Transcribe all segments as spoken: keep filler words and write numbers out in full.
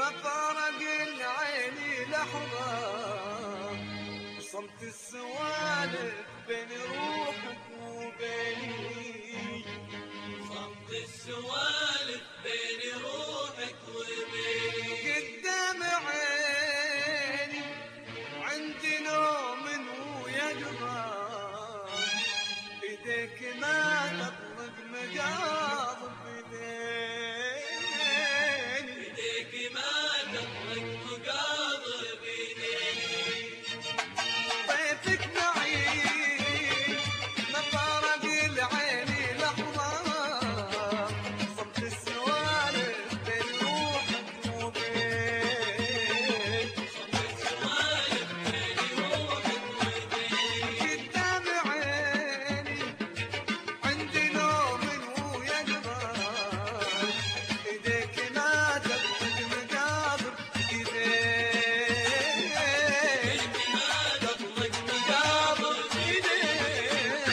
ما فارق العين لحظة، صمت السوالف بين روحك وبيني، صمت السوالف بين روحك وبيني. قدام عيني عندي نوم ويقظة، ايديك ما تطلق مقاضب ايديني، ايديك ما تطلق مقاضب ايديني. طيفك معي ما فارق العين لحظة، صمت السوالف بين روحك وبين، صمت السوالف بين روحك وبين. قدام عيني عندي نوم ويقظة، ايديك ما تطلق مقابر ايديك، ايديك ما تطلق مقاضب ايديك.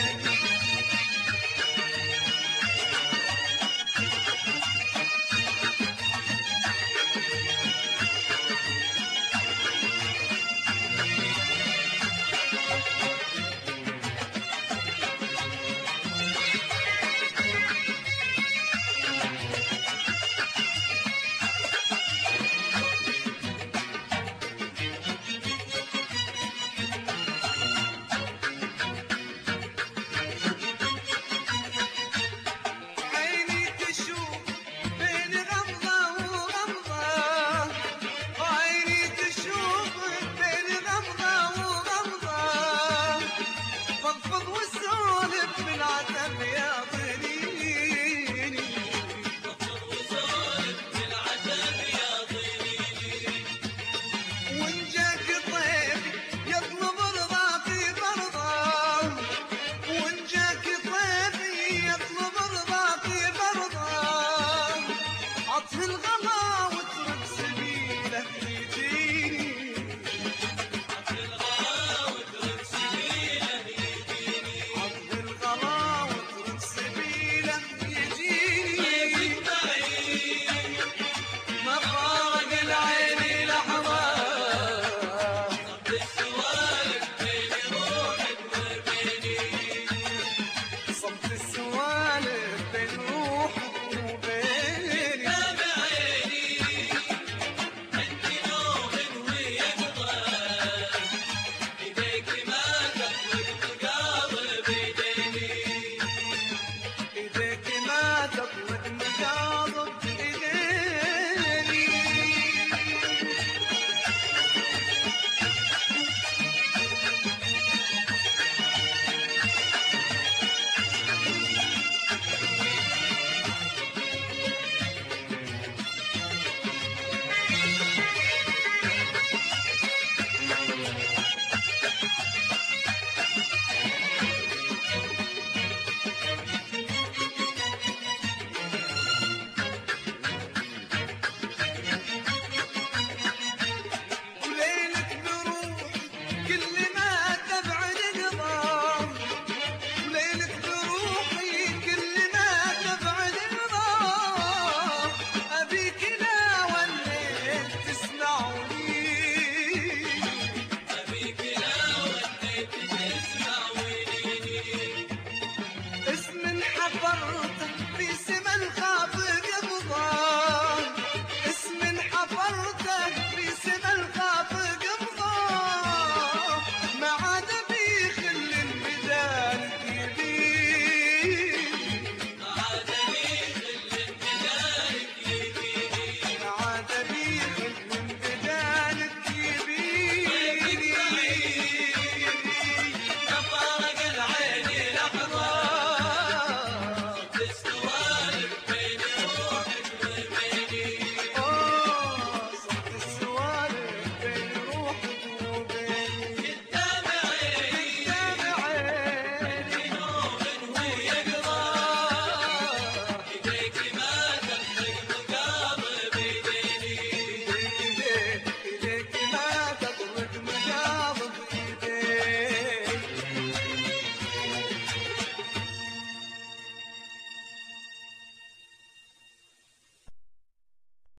عيني تشوف بين غمضة وغمضة، عيني تشوف بين غمضة وغمضة، فضفض والسولف بالعتب يا ضنيني، فضفض وسولف بالعتب يا ضنيني. وإن جاك طيف يطلب رضاك برضه، وإن جاك طيف يطلب رضاك برضه، عطف الغلا واترك سبيله يجيني، عطف الغلا واترك سبيله يجيني. عطف الغلا واترك سبيله يجيني، طيفك معي ما فارق العين لحظة، صمت السوالف بين روحك وبيني. صمت السوالف بين روحك وبيني، قدام عيني عندي نوم ويقظة، ايديك ما تطلق مقاضب ايديني. ايديك ما تطلق مقاضب ايديني. وليلك بروح كل ما تبعد نظام، وليلك بروحي كل ما تبعد نظام، ابيك لا وليت تسمعوني، ابيك لا وديت تسمع وليني. اسم حفرته في سما الخاف قبضه، اسم حفرته